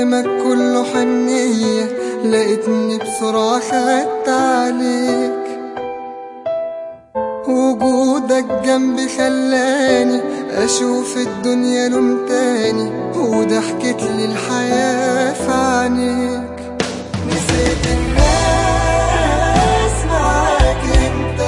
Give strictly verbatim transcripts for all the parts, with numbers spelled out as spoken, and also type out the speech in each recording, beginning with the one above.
كلامك كله حنية، لقيتني بسرعة خدت عليك. وجودك جنبي خلاني أشوف الدنيا لون تاني، وضحكت لي الحياة في عينيك. نسيت الناس معاك انت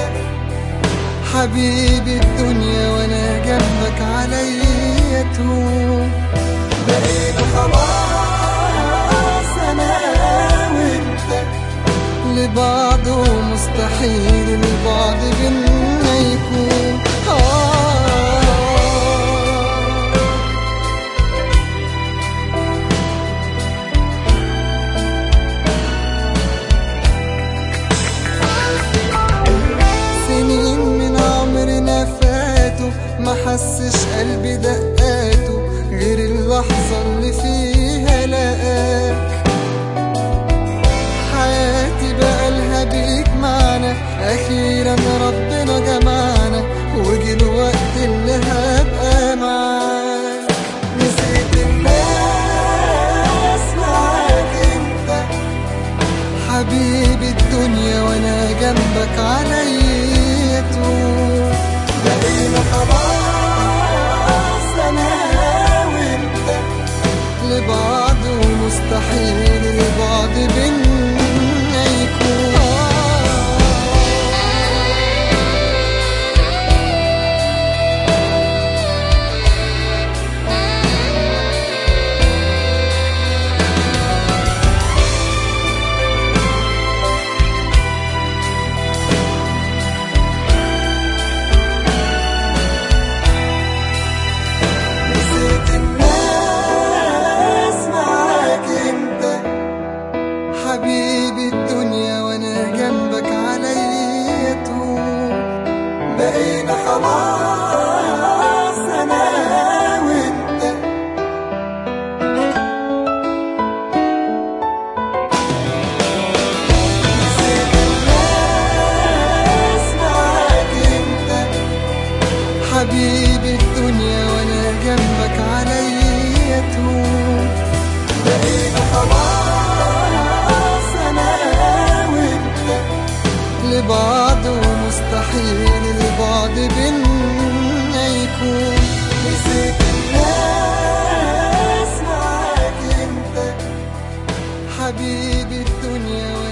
حبيبي الدنيا، وانا جنبك عليا تهون. بقينا خلاص انا وانت لبعض، ومستحيل البعد بينا يكون. سنين من عمرنا فاتوا، ما حسش قلبي دقاته غير اللحظة اللي فيها لقاك. حياتي بقالها بيك معنا، أخيرا ربنا جمعنا، وجي الوقت اللي هبقى معاك. نسيت الناس معاك انت حبيبي الدنيا، وانا جنبك عليا تهون. بقينا خلاص انا وانت لبعض، ومستحيل البعد بينا يكون. حبيبي الدنيا، وانا جنبك عليا تهون. بقينا خلاص انا وانت نسيت الناس معاك انت حبيبي الدنيا، وانا جنبك عليا تهون. بقينا خلاص لبعض، ومستحيل البعد بينا يكون. نسيت الناس معاك انت حبيبي الدنيا.